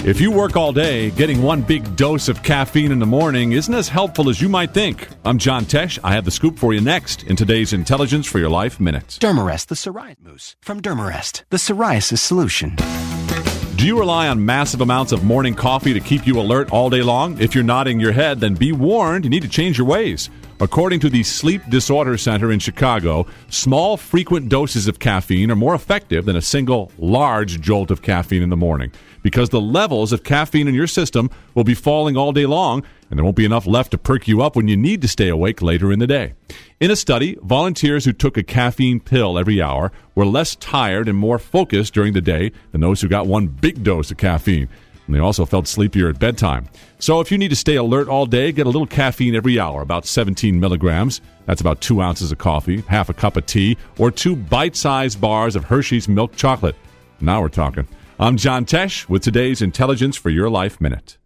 If you work all day, getting one big dose of caffeine in the morning isn't as helpful as you might think. I'm John Tesh. I have the scoop for you next in today's Intelligence for Your Life Minute. Dermarest, the psoriasis mousse. From Dermarest, the psoriasis solution. Do you rely on massive amounts of morning coffee to keep you alert all day long? If you're nodding your head, then be warned, you need to change your ways. According to the Sleep Disorder Center in Chicago, small, frequent doses of caffeine are more effective than a single, large jolt of caffeine in the morning because the levels of caffeine in your system will be falling all day long, and there won't be enough left to perk you up when you need to stay awake later in the day. In a study, volunteers who took a caffeine pill every hour were less tired and more focused during the day than those who got one big dose of caffeine. And they also felt sleepier at bedtime. So if you need to stay alert all day, get a little caffeine every hour, about 17 milligrams. That's about 2 ounces of coffee, half a cup of tea, or 2 bite-sized bars of Hershey's milk chocolate. Now we're talking. I'm John Tesh with today's Intelligence for Your Life Minute.